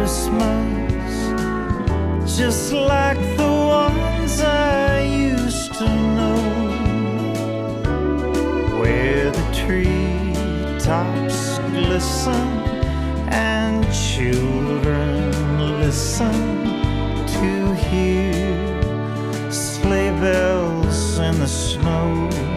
Christmas, just like the ones I used to know, where the treetops glisten and children listen to hear sleigh bells in the snow.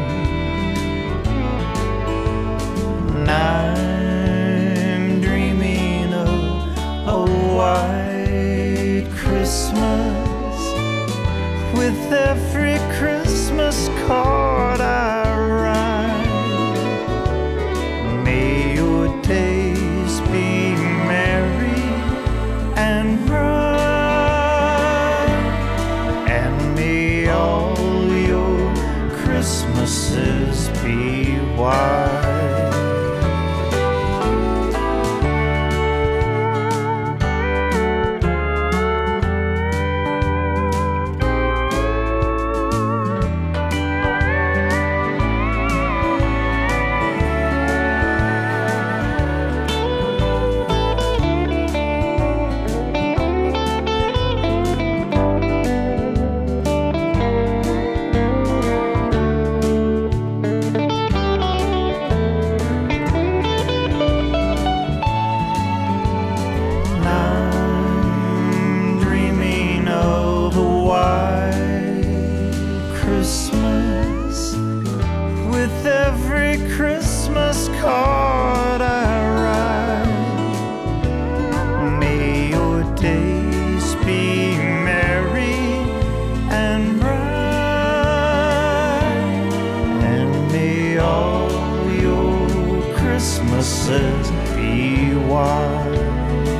And I'm dreaming of a white Christmas, with every Christmas card I write. May your days be merry and bright, and may all your Christmases be white. Christmas, with every Christmas card I write. May your days be merry and bright, and may all your Christmases be white.